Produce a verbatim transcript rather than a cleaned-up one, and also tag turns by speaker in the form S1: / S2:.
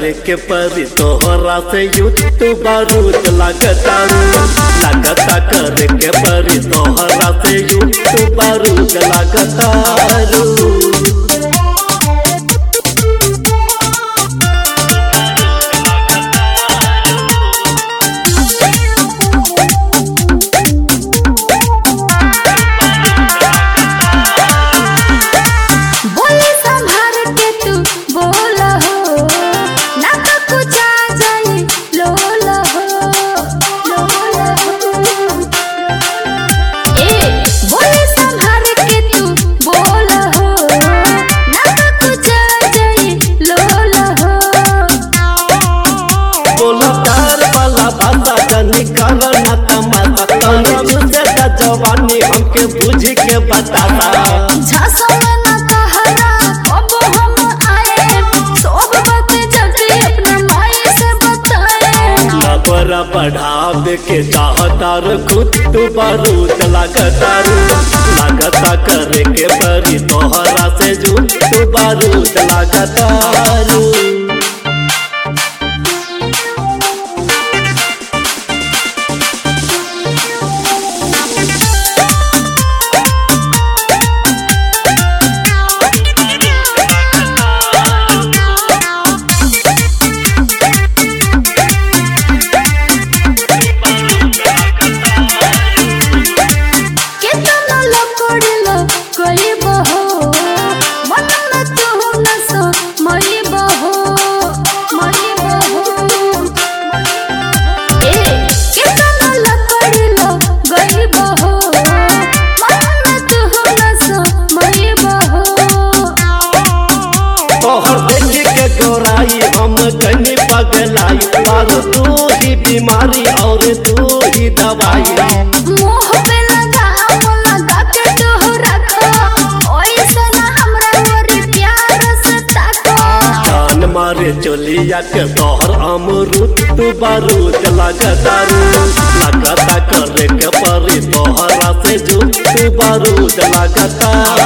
S1: करे के परी तोहरा से युद्ध बारूद लागतारू लागता करे के परी तोहरा से युद्ध बारूद लागतारू। जवानी हमके बुझ के बताता
S2: झांसा में ना कहरा कब हम आए सब बात जल्दी अपना माई से बताए।
S1: बरा बढ़ावे के चाहतार खुद तू बारूद लागतारू लागता करे के परी तोहरा से जुट तू बारूद लागतारू। हम कहीं पगलाई पर तू ही बीमारी और तू ही दवाई
S2: मुंह पे लगा लगा के तू रखो ओइसे ना हमरा ओरी प्यार से ताको
S1: जान मारे चलिया के तोहर अमरूद तू बारूद लागतारू लागता करे के परी तोहरा से जुट तू बारूद लागता।